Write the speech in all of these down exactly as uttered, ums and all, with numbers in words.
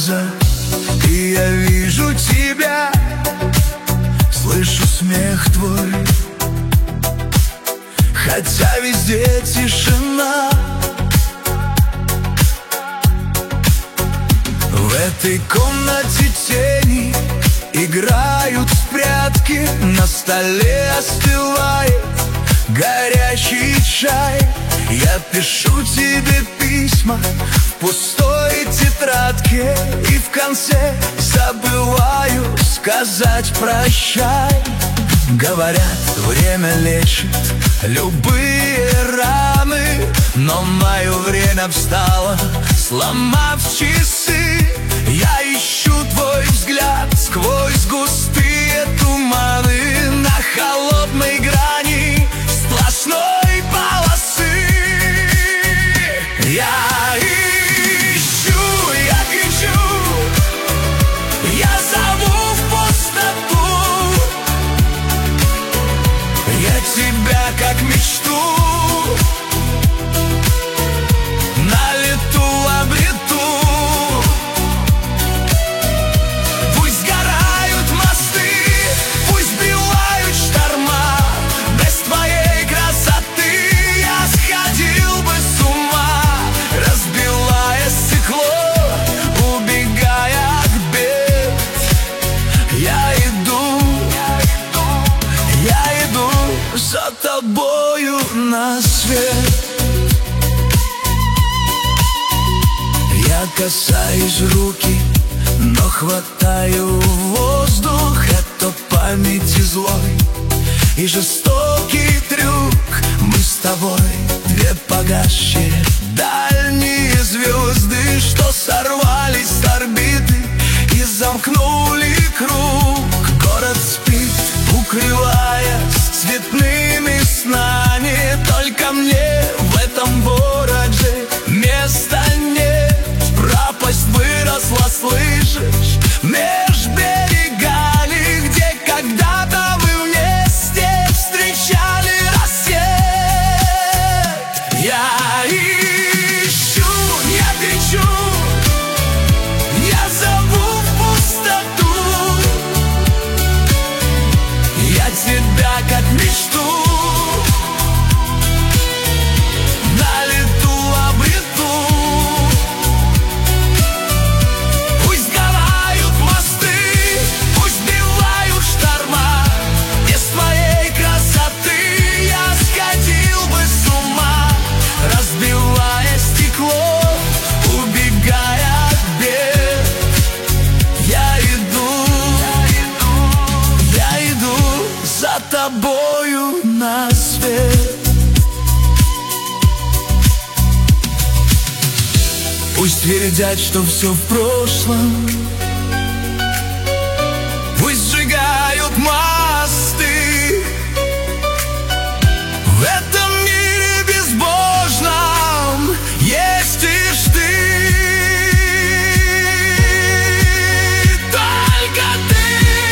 глаза, и я вижу тебя, слышу смех твой, хотя везде тишина. В этой комнате тени играют в прятки, на столе остывает горячий чай. Я пишу тебе письма в пустой тетрадке, и в конце забываю сказать прощай. Говорят, время лечит любые раны, но мое время встало, сломав часы. Я ищу твой взгляд сквозь густые туманы, на холодной грани сплошной полосы. Я ищу, я кричу, я зову в пустоту, я тебя как мечту на лету обрету. Пусть сгорают мосты, пусть сбивают шторма, без твоей красоты я сходил бы с ума. Разбивая стекло, убегая от бед, я иду, я иду за тобою на свет. Я касаюсь руки, но хватаю воздух. Это памяти злой и жестокий трюк. Мы с тобой две погасшие дальние звезды, что сорвались с орбиты и замкнули круг. Город спит, укрываясь цветными снами, только мне в этом городе места нет. Пропасть выросла, слышишь, меж берегами, где когда-то мы вместе встречали рассвет. Я ищу, я кричу, я зову в пустоту, я тебя как мечту на лету обрету. Пусть сгорают мосты, пусть сбивают шторма, без твоей красоты я сходил бы с ума. Разбивая стекло, убегая от бед, я иду, я иду за тобою на свет. Пусть твердят, что все в прошлом, пусть сжигают мосты. В этом мире безбожном есть лишь ты, только ты.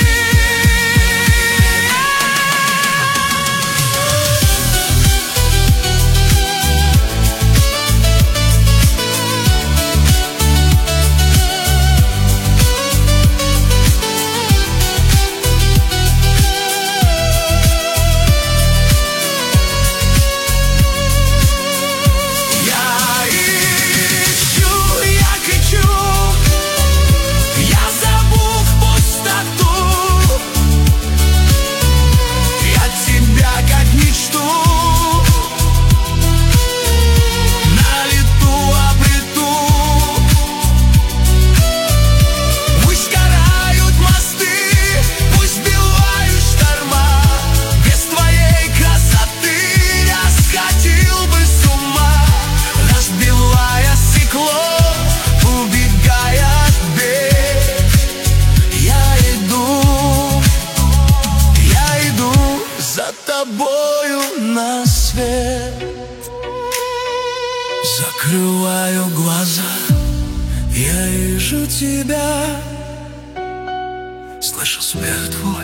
Закрываю глаза, я вижу тебя, слышу смех твой,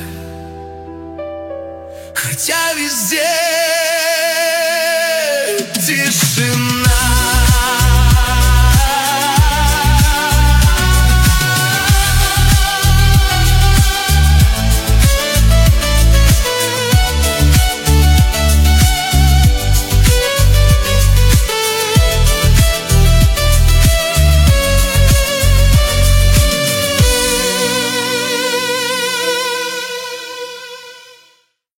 хотя везде тишина.